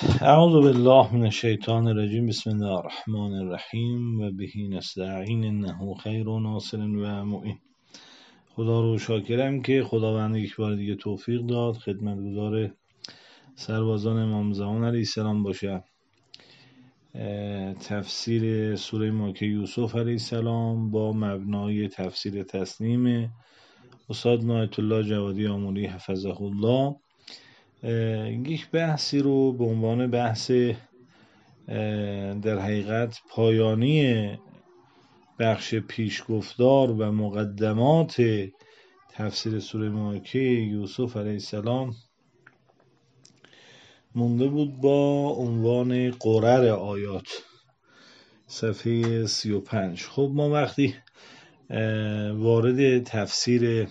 اعوذ بالله من الشیطان الرجیم. بسم الله الرحمن الرحیم و بهی نستعین انه خیر و ناصر و معین. خدا رو شاکرم که خداوند یک بار دیگه توفیق داد خدمتگزار سربازان امام زمان علیه السلام باشم. تفسیر سوره مکه یوسف علیه السلام با مبنای تفسیر تسنیم استاد نایت الله جوادی آموری حفظه الله. یک بحثی رو به عنوان بحث در حقیقت پایانی بخش پیشگفتار و مقدمات تفسیر سوره مکه یوسف علیه السلام مونده بود با عنوان قرر آیات، صفحه 35. خب ما وقتی وارد تفسیر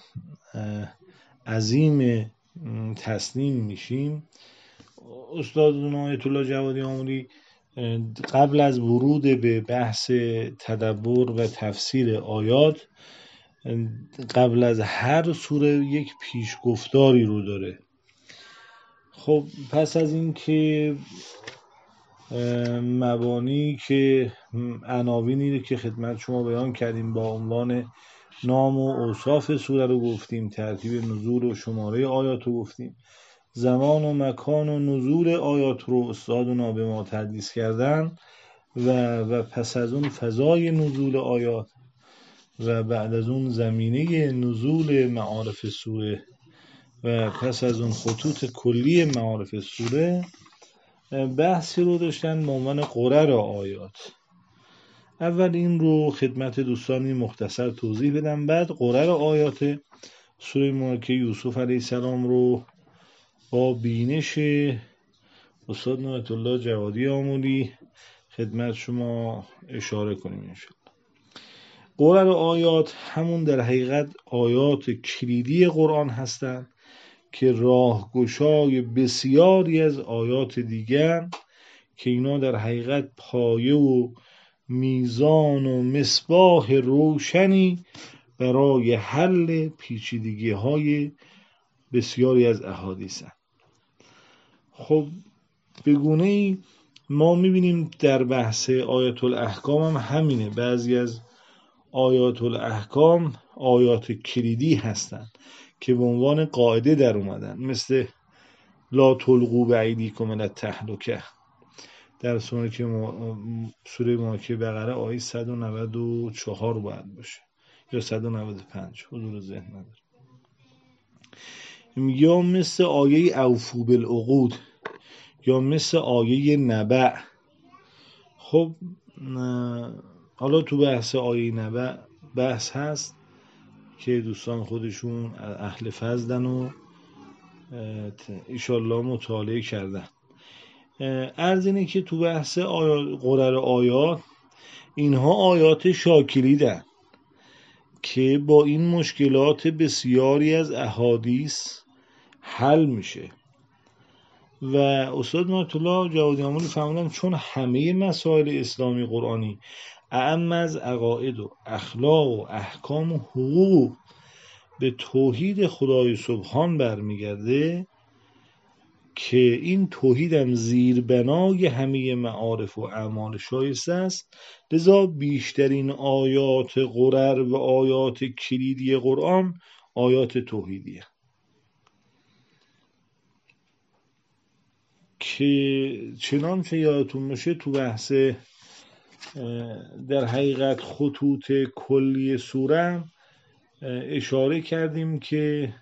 عظیم تسنیم میشیم، استاد آیت الله جوادی آموری قبل از ورود به بحث تدبر و تفسیر آیات، قبل از هر سوره یک پیشگفتاری رو داره. خب پس از این که مبانی که عناوینی رو که خدمت شما بیان کردیم با عنوان نام و اوصاف سوره رو گفتیم، ترتیب نزول و شماره آیات رو گفتیم، زمان و مکان و نزول آیات رو استادونا به ما تدریس کردن و پس از اون فضای نزول آیات و بعد از اون زمینه نزول معارف سوره و پس از اون خطوط کلی معارف سوره، بحثی رو داشتن به عنوان قرر آیات. اول این رو خدمت دوستانی مختصر توضیح بدم، بعد قرر آیات سوره مکه یوسف علیه السلام رو با بینش استاد نایت الله جوادی آمولی خدمت شما اشاره کنیم انشاءالله. قرر آیات همون در حقیقت آیات کلیدی قرآن هستند که راهگشای بسیاری از آیات دیگر که اینا در حقیقت پایه و میزان و مصباح روشنی برای حل پیچیدگی های بسیاری از احادیث هستند. خب به گونه‌ای ما می‌بینیم در بحث آیات الاحکام هم همینه. بعضی از آیات الاحکام آیات کلیدی هستند که به عنوان قاعده در اومدن، مثل لا تلقوا بایدیکم الی التهلکه در سوره مکه بقره آیه 194 باید باشه یا 195 حضور ذهن نداره. یا مثل آیه اوفوا بالعقود یا مثل آیه نبأ. خب حالا تو بحث آیه نبأ بحث هست که دوستان خودشون اهل فضلن و ایشالله مطالعه کردن. عرض اینه که تو بحث قرر آیات اینها آیات شاکلیدن که با این مشکلات بسیاری از احادیث حل میشه و استاد نایت الله جوادی آمولی فرمودن چون همه مسائل اسلامی قرآنی اعم از عقاید و اخلاق و احکام و حقوق به توحید خدای سبحان برمیگرده که این توحید هم زیربنای همه معارف و اعمال شایسته است، لذا بیشترین آیات قرر و آیات کلیدی قرآن آیات توحیدیه که چنانچه یادتون باشه تو بحث در حقیقت خطوط کلی سوره اشاره کردیم که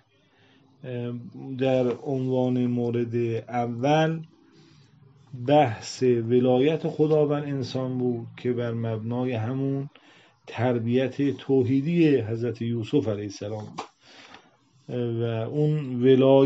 در عنوان مورد اول بحث ولایت خداوند انسان بود که بر مبنای همون تربیت توحیدی حضرت یوسف علیه السلام و اون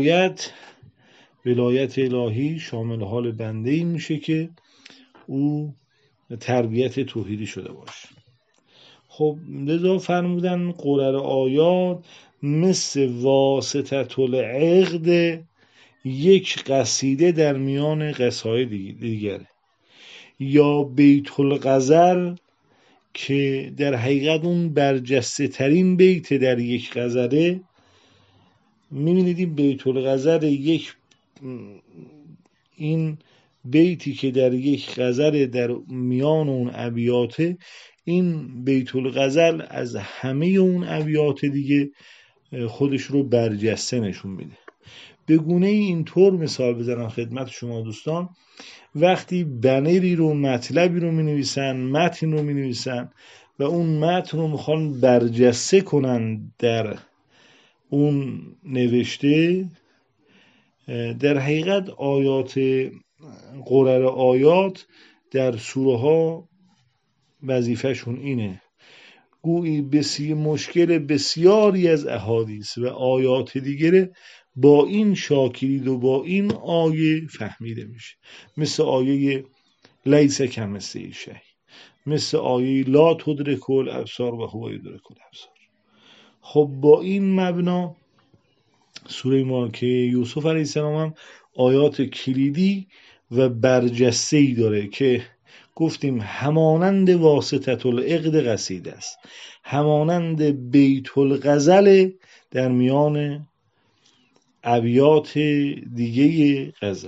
ولایت الهی شامل حال بنده ای میشه که او تربیت توحیدی شده باشه. خب لذا فرمودن قرر آیات مثل واسطه العقد یک قصیده در میان قصاید دیگره، یا بیت الغزل که در حقیقت اون برجسته ترین بیت در یک غزله. میبینید این بیت الغزل این بیتی که در یک غزل در میان اون ابیاته، این بیت الغزل از همه اون ابیات دیگه خودش رو برجسته نشون میده. به گونه اینطور مثال بزنم خدمت شما دوستان، وقتی بنری رو، مطلبی رو می نویسن، متن رو می نویسن و اون متن رو میخوان برجسته کنن در اون نوشته، در حقیقت آیات قرر آیات در سوره ها وظیفهشون اینه، گویی مشکل بسیاری از احادیث و آیات دیگره با این شاکرید و با این آیه فهمیده میشه. مثل آیه لیس کمثله شیء، مثل آیه لا تدرک الابصار و هو یدرک الابصار. خب با این مبنا سوره مبارکه یوسف علیه السلام هم آیات کلیدی و برجسته‌ای داره که گفتیم همانند واسطة العقد قصیده است، همانند بیت الغزل در میان ابیات دیگه غزل.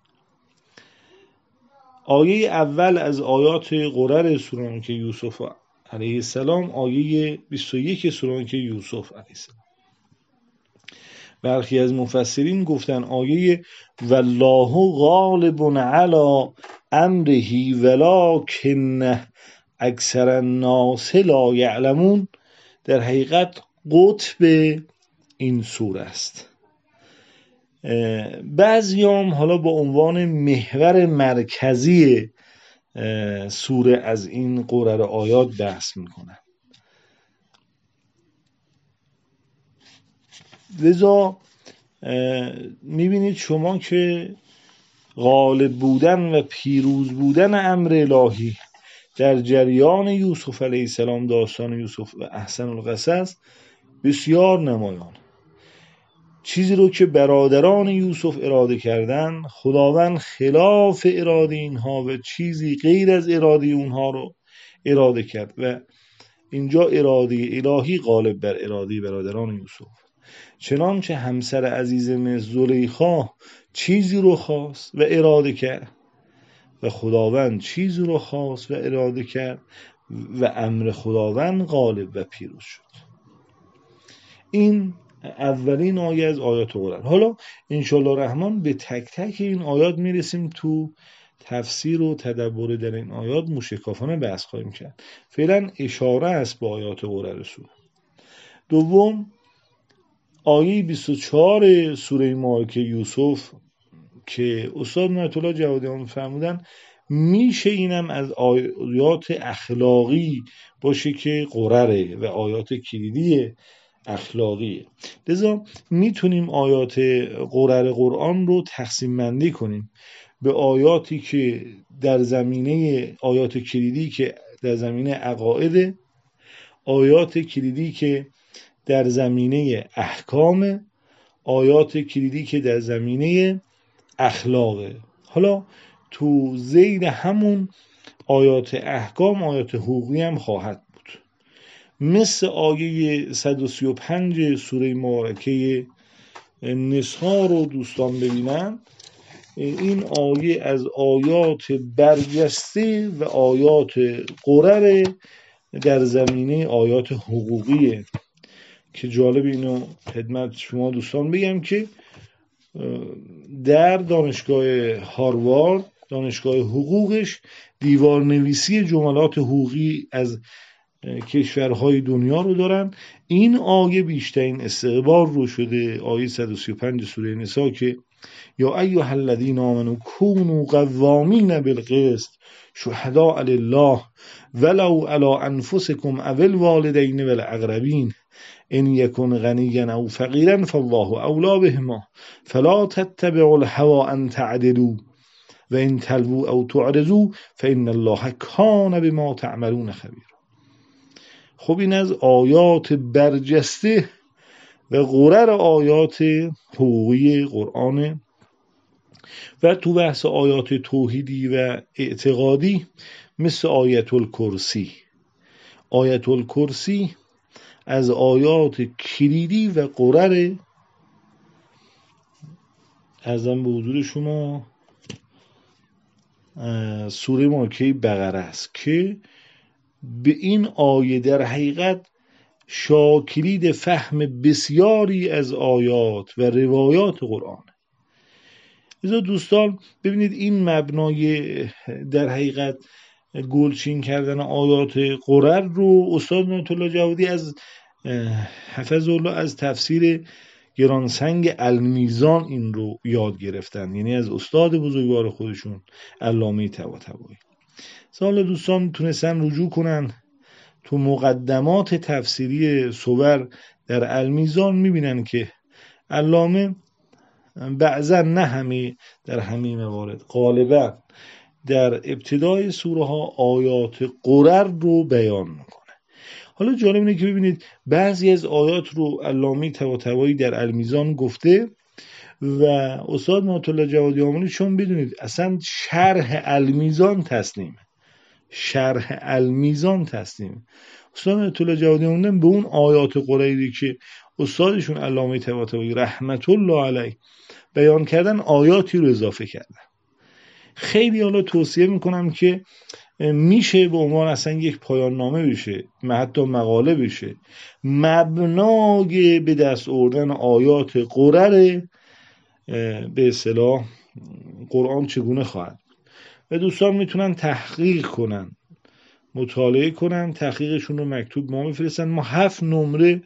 آیه اول از آیات قرر سوره مبارکه یوسف علیه السلام، آیه 21 سوره مبارکه یوسف علیه السلام. برخی از مفسرین گفتن آیه والله غالب علی امره ولکن اکثر الناس لا یعلمون در حقیقت قطب این سوره است. بعضیام حالا با عنوان محور مرکزی سوره از این قرر آیات بحث میکنن. لذا میبینید شما که غالب بودن و پیروز بودن امر الهی در جریان یوسف علیه السلام، داستان یوسف و احسن القصص بسیار نمایان. چیزی رو که برادران یوسف اراده کردن، خداوند خلاف اراده اینها و چیزی غیر از اراده اونها رو اراده کرد و اینجا اراده الهی غالب بر اراده برادران یوسف. چنانچه همسر عزیزم زلیخا چیزی رو خواست و اراده کرد و خداوند چیزی رو خواست و اراده کرد و امر خداوند غالب و پیروز شد. این اولین آیه از آیات قرآن. حالا انشالله رحمان به تک تک این آیات میرسیم، تو تفسیر و تدبر در این آیات موشکافانه بحث خواهیم کرد. فعلا اشاره است به آیات قرآن سوره. دوم، آیه 24 سوره مبارکه یوسف که استاد نعمت الله جوادیان فرمودن میشه اینم از آیات اخلاقی باشه که قرره و آیات کلیدی اخلاقیه. لذا میتونیم آیات قرر قرآن رو تقسیم بندی کنیم به آیاتی که در زمینه، آیات کلیدی که در زمینه عقاید، آیات کلیدی که در زمینه احکام، آیات کلیدی که در زمینه اخلاقه. حالا تو ذیل همون آیات احکام آیات حقوقی هم خواهد بود. مثل آیه 135 سوره مبارکه نساء رو دوستان ببینن، این آیه از آیات برجسته و آیات قرر در زمینه آیات حقوقیه که جالب اینو خدمت شما دوستان بگم که در دانشگاه هاروارد، دانشگاه حقوقش، دیوار نویسی جملات حقوقی از کشورهای دنیا رو دارن. این آیه بیشترین استقبال رو شده، آیه 135 سوره نساء که یا ایها الذین آمنوا کونوا قوامین بالقسط شهداء لله ولو علی انفسکم او الوالدین والاقربین ان یکن غنیا او فقیرا فالله اولی بهما فلا تتبعوا الهوى ان تعدلوا و ان تلووا او تعرضوا فان الله کان بما تعملون خبیر. خب این از آیات برجسته و قرر آیات حقوقی قرآن. و تو بحث آیات توحیدی و اعتقادی مثل آیت الکرسی. آیت الکرسی از آیات کلیدی و قرر ارزم به حضور شما سوره مکه بقره است که به این آیه در حقیقت شاکلید فهم بسیاری از آیات و روایات قرآن. لذا دوستان ببینید این مبنای در حقیقت گلچین کردن آیات قرآن رو استاد نعمت الله جوادی از حفظ الله از تفسیر گرانسنگ المیزان این رو یاد گرفتن، یعنی از استاد بزرگوار خودشون علامه طباطبایی. حالا دوستان تونستن رجوع کنن تو مقدمات تفسیری صور در المیزان، میبینن که علامه بعضا، نه همه، در همه موارد، غالبا در ابتدای سوره ها آیات قرر رو بیان میکنه. حالا جالب اینه که ببینید بعضی از آیات رو علامه طباطبایی در المیزان گفته و استاد نعمت الله جوادی آملی، چون بدونید اصلا شرح المیزان تسلیمه، شرح المیزان تسلیمه. استاد نعمت الله جوادی آملی به اون آیات قرری که استادشون علامه طباطبایی رحمت الله علیه بیان کردن آیاتی رو اضافه کردن. خیلی حالا توصیه میکنم که میشه به عنوان اصلا یک پایان نامه بشه، حتی مقاله بشه، مبنای به دست آوردن آیات قرر به اصطلاح قرآن چگونه خواهد و دوستان میتونن تحقیق کنن، مطالعه کنن، تحقیقشون رو مکتوب ما میفرستن. ما 7 نمره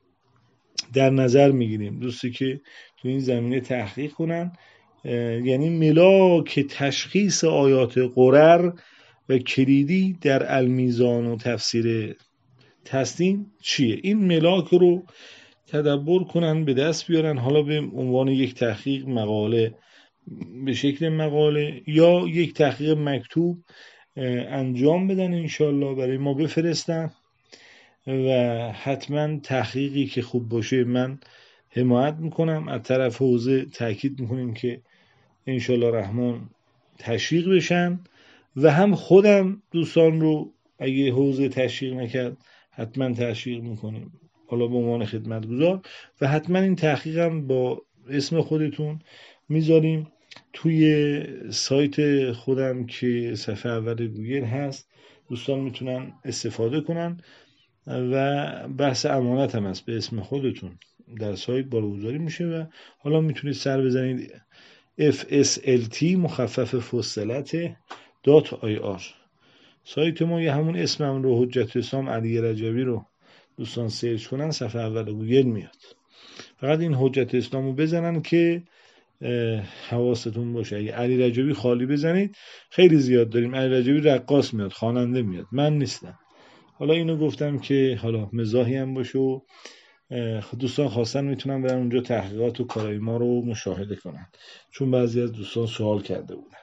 در نظر میگیریم دوستی که تو این زمینه تحقیق کنن، یعنی ملاک تشخیص آیات قرر و کلیدی در المیزان و تفسیر تسلیم چیه. این ملاک رو تدبر کنن، به دست بیارن، حالا به عنوان یک تحقیق مقاله، به شکل مقاله یا یک تحقیق مکتوب انجام بدن، انشالله برای ما بفرستن و حتما تحقیقی که خوب باشه من حمایت میکنم. از طرف حوزه تاکید میکنیم که انشالله رحمان تشویق بشن و هم خودم دوستان رو اگه حوزه تشویق نکرد حتما تشویق میکنیم، حالا به عنوان خدمتگزار، و حتما این تحقیقم با اسم خودتون میذاریم توی سایت خودم که صفحه اول گوگل هست، دوستان میتونن استفاده کنن و بحث امانت هم هست، به اسم خودتون در سایت بارگذاری میشه و حالا میتونید سر بزنید FSLT مخفف فاصله .ir. سایت ما یه همون اسمم رو، حجت اسلام علی رجبی رو دوستان سرچ کنن صفحه اول گوگل میاد. فقط این حجت اسلام رو بزنن که حواستون باشه. اگه علی رجبی خالی بزنید، خیلی زیاد داریم، علی رجبی رقاص میاد، خواننده میاد، من نیستم. حالا اینو گفتم که حالا مزاحی هم باشه و دوستان خواستن میتونن برن اونجا تحقیقات و کارای ما رو مشاهده کنن، چون بعضی از دوستان سوال کرده بودن.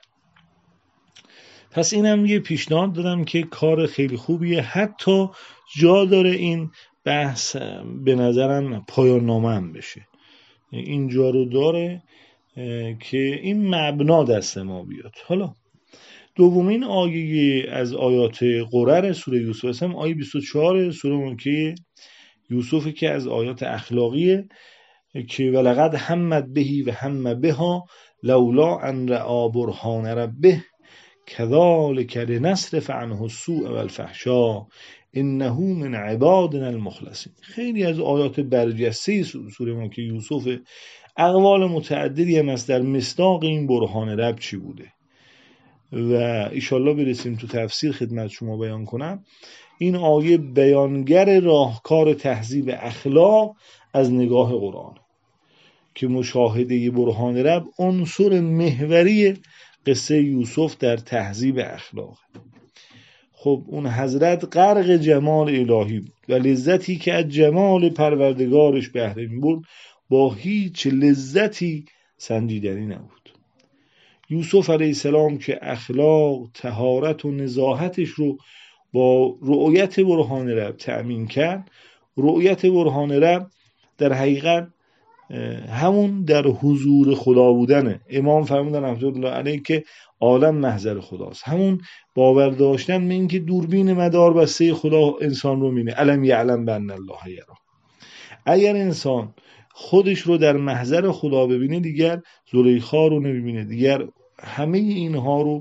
پس اینم یه پیشنهاد دادم که کار خیلی خوبیه، حتی جا داره این بحث به نظرم پایان نامه هم بشه، اینجا رو داره که این مبنا دست ما بیاد. حالا دومین آیه از آیات قرر سوره یوسف است، آیه 24 سوره مکه یوسف که از آیات اخلاقیه که ولقد همت بهی و هم بها لولا ان رأى برهان ربه كذلك لنصرف عنه السوء والفحشاء انه من عبادنا المخلصین. خیلی از آیات برجسته سوره مکه یوسف، اقوال متعددی هم است در مصداق این برهان رب چی بوده و ایشالله برسیم تو تفسیر خدمت شما بیان کنم. این آیه بیانگر راهکار تهذیب اخلاق از نگاه قرآن که مشاهده برهان رب عنصر محوری قصه یوسف در تهذیب اخلاق. خب اون حضرت غرق جمال الهی بود و لذتی که از جمال پروردگارش بهره می‌برد با هیچ لذتی سنجیدنی نبود. یوسف علیه السلام که اخلاق، طهارت و نزاهتش رو با رؤیت برهان رب تأمین کرد، رؤیت برهان رب در حقیقت همون در حضور خدا بودنه. امام فرمودن رحمت‌الله علیه که عالم محضر خداست، همون باور داشتن به اینکه دوربین مدار بسته خدا انسان رو می‌بینه. الم یعلم بأن الله یرا. اگر انسان خودش رو در محضر خدا ببینه دیگر زلیخا رو نمی‌بینه، دیگر همه اینها رو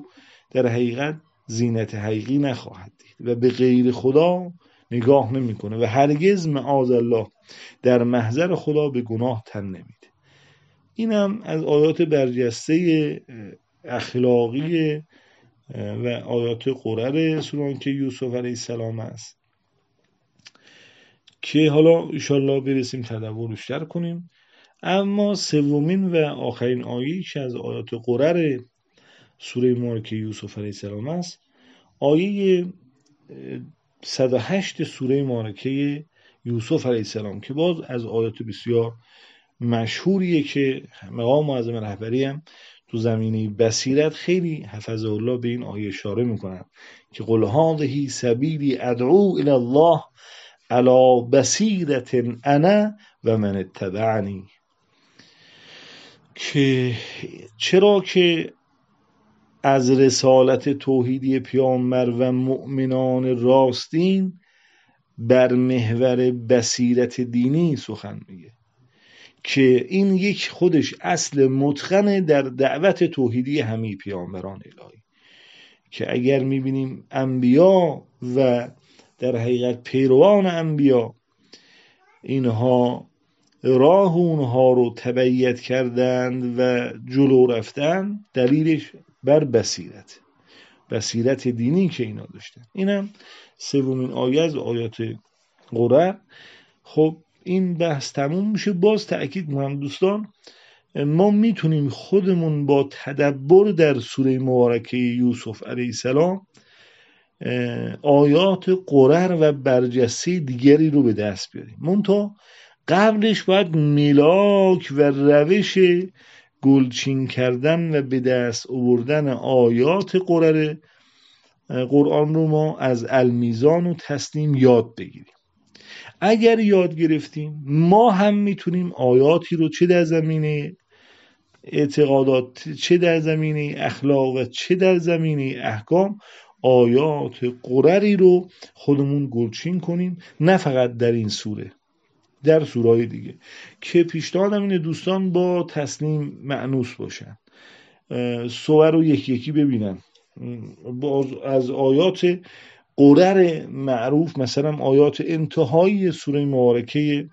در حقیقت زینت حقیقی نخواهد دید و به غیر خدا نگاه نمیکنه و هرگز معاذالله در محضر خدا به گناه تن نمیده. اینم از آیات برجسته اخلاقی و آیات قرر سوران که یوسف علیه السلام است که حالا انشالله برسیم تدبر بیشتر کنیم. اما سومین و آخرین آیه که از آیات قرر سوره مبارکه یوسف علیه السلام است، آیه 108 سوره مبارکه یوسف علیه السلام که باز از آیات بسیار مشهوریه که مقام معظم رهبری هم تو زمینه بصیرت خیلی حفظه الله به این آیه اشاره میکنن که قل هذه سبیلی ادعو الی الله علی بصیرة انا و من اتبعنی، که چرا که از رسالت توحیدی پیامبر و مؤمنان راستین بر محور بصیرت دینی سخن میگه، که این یک خودش اصل متقن در دعوت توحیدی همه پیامبران الهی، که اگر میبینیم انبیا و در حقیقت پیروان انبیا اینها راه اونها رو تبعیت کردند و جلو رفتن، دلیلش بر بصیرت دینی که اینا داشتن. اینم سومین آیه از آیات قرآن. خب این بحث تموم میشه. باز تأکید میکنم دوستان، ما میتونیم خودمون با تدبر در سوره مبارکه یوسف علیه السلام آیات قرر و برجسته دیگری رو به دست بیاریم، منتها قبلش باید ملاک و روش گلچین کردن و به دست آوردن آیات قرآن رو ما از المیزان و تسنیم یاد بگیریم. اگر یاد گرفتیم ما هم میتونیم آیاتی رو چه در زمینه اعتقادات، چه در زمینه اخلاق و چه در زمینه احکام، آیات قرری رو خودمون گلچین کنیم، نه فقط در این سوره، در سورهای دیگه، که پیشنهادم اینه دوستان با تسلیم مأنوس باشن، سور رو یکی یکی ببینن. از آیات قرر معروف مثلا آیات انتهایی سوره مبارکه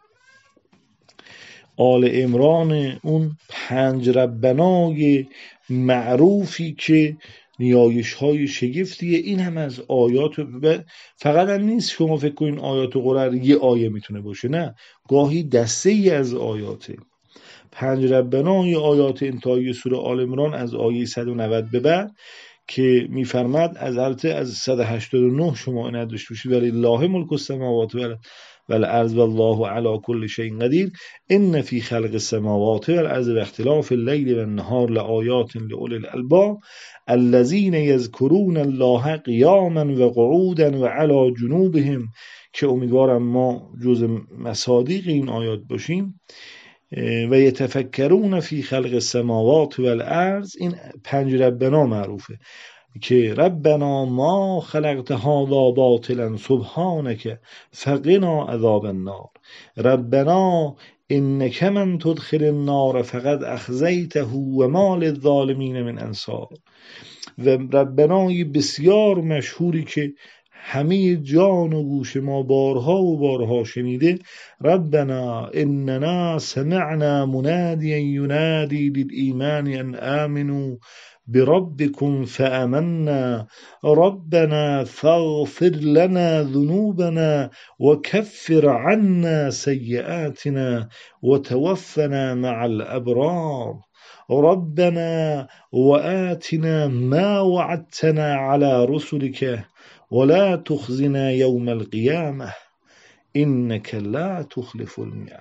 آل عمران، اون 5 ربنای معروفی که نیایش های شگفتیه، این هم از آیات. فقط هم نیست شما فکر کنین آیات قرآن یه آیه میتونه باشه، نه، گاهی دسته ای از آیاته. 5 ربنای آیات انتهایی سوره آل عمران از آیه 190 به بعد که میفرماد از 189 شما نداشته باشید ولی الله ملک السماوات والارض والله علی کل شیء قدیر ان فی خلق السماوات والارض واختلاف الليل والنهار لآیات لأولی الالباب الذین یذکرون الله قیاما وقعودا وعلى جنوبهم، که امیدوارم ما جز مصادیق این آیات باشیم. و یتفکرون فی خلق السماوات والارض، این 5 ربنا معروفه که ربنا ما خلقت هذا باطلا سبحانك فقنا عذاب النار، ربنا انک من تدخل النار فقد اخزیته و ما للظالمین من انصار. و ربنای بسیار مشهوری که همه جان و گوش ما بارها و بارها شنیده، ربنا اننا سمعنا منادیا ینادی للایمان ان آمنوا بربكم فآمنا ربنا فاغفر لنا ذنوبنا وكفر عنا سيئاتنا وتوفنا مع الأبرار ربنا وآتنا ما وعدتنا على رسلك ولا تخزنا يوم القيامة إنك لا تخلف الميعاد.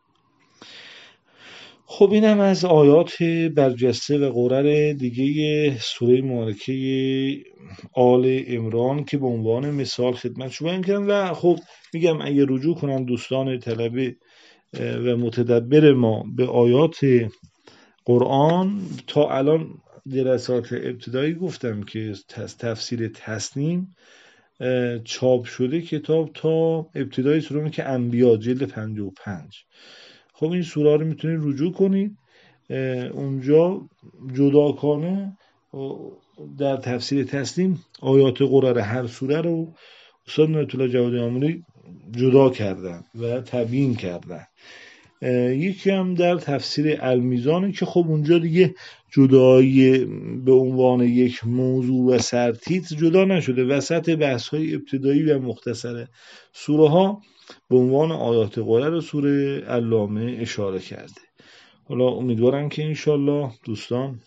خب اینم از آیات برجسته و قرر دیگه سوره مبارکه آل عمران که به عنوان مثال خدمت شما بیان کردم. و خب میگم اگه رجوع کنن دوستان طلبه و متدبر ما به آیات قرآن، تا الان درسات ابتدایی گفتم که تفسیر تسنیم چاپ شده کتاب تا ابتدای سوره که انبیا جلد 55. خب این سوره رو میتونید رجوع کنید، اونجا جداگانه در تفسیر تسلیم آیات قرآن هر سوره رو استاد نعمت الله جوادی آملی جدا کردن و تبیین کردن. یکی هم در تفسیر المیزانه که خب اونجا دیگه جدایی به عنوان یک موضوع و سرتیتر جدا نشده، وسط بحث‌های ابتدایی و مختصر سوره ها به عنوان آیات قرآن رو سوره علامه اشاره کرده. حالا امیدوارم که انشالله دوستان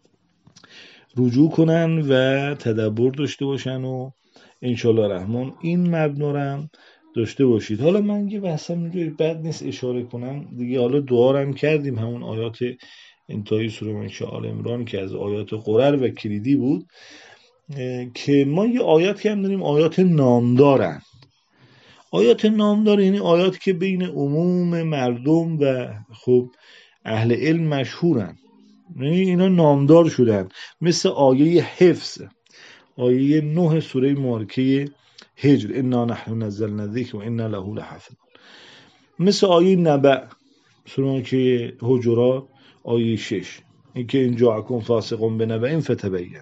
رجوع کنن و تدبر داشته باشن و انشالله رحمان این مبنا داشته باشید. حالا من یه بحثم اینجوری بد نیست اشاره کنم دیگه. حالا دعارم کردیم همون آیات انتهای سوره مکه آل عمران که از آیات قرر و کلیدی بود، که ما یه آیاتی هم داریم آیات نامدارن. آیات نامدار یعنی آیاتی که بین عموم مردم و خب اهل علم مشهورن، یعنی اینا نامدار شدن، مثل آیه حفظ، آیه 9 سوره مبارکه هجر، انا نحن نزلنا الذکر و انا له لحافظون، مثل آیه نبأ سوره که حجرات آیه 6، اینکه ان جاءکم فاسق بنبأ فتبین،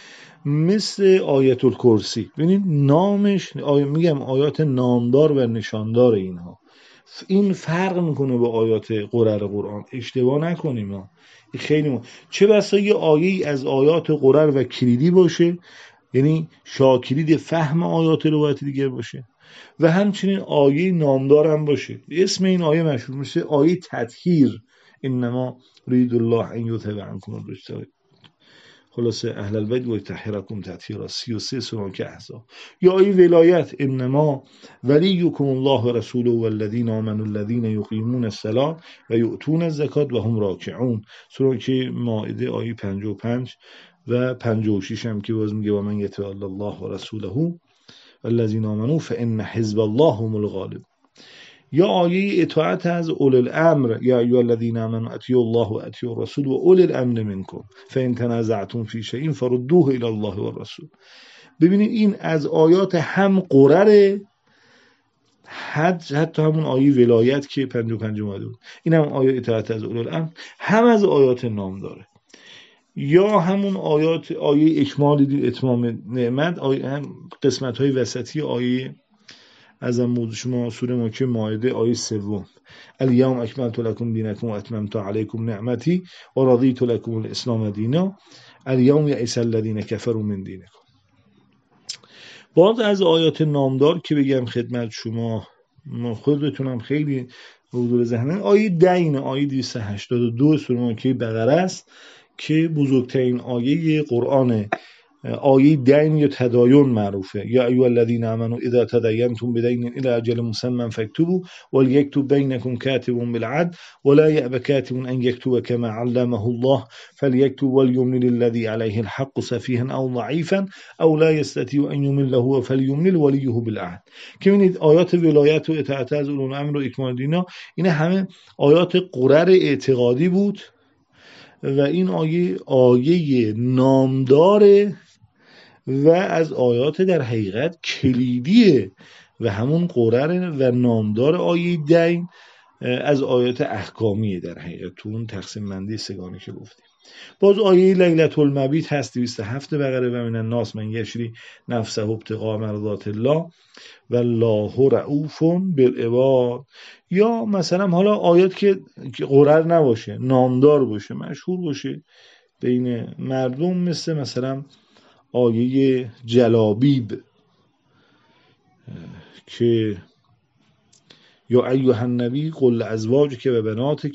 مثل آیت الکرسی. ببینید نامش میگم آیات نامدار و نشاندار اینها، این فرق میکنه با آیات قرآن، اشتباه نکنیم ها. خیلی چه بسا یه آیه از آیات قرآن و کلیدی باشه، یعنی شاکلید فهم آیات روایت دیگر باشه، و همچنین آیه نامدار هم باشه. اسم این آیه مشهور میشه آیه تطهیر، انما یرید الله ان یذهب عنکم الرجس خلاصه اهل البیت و یطهرکم تطهیرا، 33 سوره احزاب. یا آیه ولایت، انما ولیکم الله و رسوله والذین آمنوا الذین یقیمون الصلاة و یؤتون الزکاة و هم راکعون، سوره مائده آیه 55 و 56 هم که باز میگه و من یتولی الله و رسوله والذین آمنوا فان حزب الله هم الغالبون. یا آیه اطاعت از اولی الامر، یا ایها الذین آمنوا اطیعوا الله و اطیعوا الرسول و اولی الامر منکم فان تنازعتم فی شیء فردوه الی الله و الرسول. ببینید این از آیات هم قرره، حتی همون آیه ولایت که 55 اومده بود، این هم آیه اطاعت از اولی الامر، هم از آیات نام داره. یا همون آیات آیه اکمال اتمام نعمت، آیه هم قسمت های وسطی آیه از موضوع شما سوره مکه مائده آیه 3 الیوم اکملت لکم دینکم و اتممت علیکم نعمتی و رضیت لکم الاسلام دینا الیوم یئس الذین کفروا من دینکم. باز از آیات نامدار که بگم خدمت شما خودتونم خیلی حضور ذهنه، آیه دین، آیه 282 سوره مکه بقره است که بزرگترین آیه قرآنه. آیه دین یا تداین معروفه، یا ایها الذین آمنوا اذا تداینتم بدین الی اجل مسمى فاکتبوا وليكتب بینکم کاتب بالعدل ولا یأبى کاتب ان یکتب کما علمه الله فلیکتب وليملل الذی علیه الحق سفیها او ضعیفا او لا یستطیع ان یمل هو فلیملل ولیه بالعدل. که ببینید آیات ولایت و اطاعت از اولو الامر و اکمال دینا، این همه آیات قرر اعتقادی بود و این آیه نامداره و از آیات در حقیقت کلیدیه و همون قرر و نامدار آیه دین از آیات احکامیه در حقیقت تو اون تقسیم بندی سگانه که گفتیم. باز آیه لیلة المبیت هست 207 بقره و من الناس من یشری نفسه ابتغاء مرضات الله والله رؤوف بالعباد. یا مثلا حالا آیات که قرر نباشه، نامدار باشه، مشهور باشه بین مردم، مثلا آیه جلابیب که یا ایها النبی قل لازواجک و بناتک،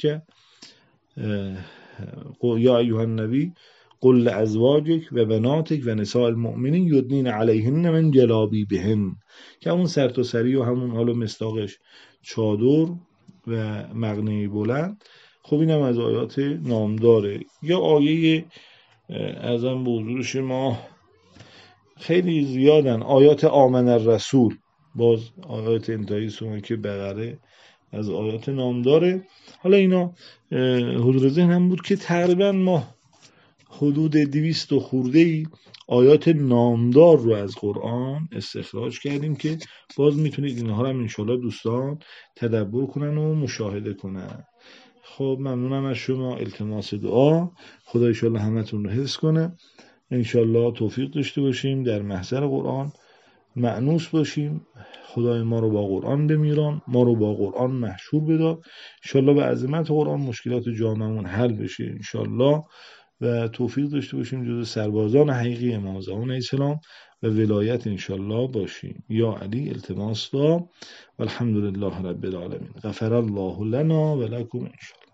یا ایها النبی قل لازواجک و بناتک و نساء المؤمنین یدنین علیهن من جلابیبهن، که همون سرتاسری و همون حالا مصداقش چادر و مغنه بلند. خب اینم از آیات نامداره. یا آیه ازم به حضور شما خیلی زیادن، آیات آمن الرسول، باز آیات انتهایی سوره که بقره از آیات نامداره. حالا اینا حضور ذهن هم بود که تقریبا ما حدود 200 خورده ای آیات نامدار رو از قرآن استخراج کردیم که باز میتونید اینها رو هم انشاءالله دوستان تدبر کنن و مشاهده کنن. خب ممنونم از شما، التماس دعا، خدا انشاءالله همتون رو حفظ کنه انشالله توفیق داشته باشیم در محضر قرآن مأنوس باشیم. خدای ما رو با قرآن بمیران، ما رو با قرآن محشور بدار. انشالله به عظمت قرآن مشکلات جامعمون حل بشه انشالله و توفیق داشته باشیم جز سربازان حقیقی امام زمان علیه السلام و ولایت انشالله باشیم. یا علی التماس دعا و الحمدلله رب العالمین. غفر الله لنا و لکم انشالله.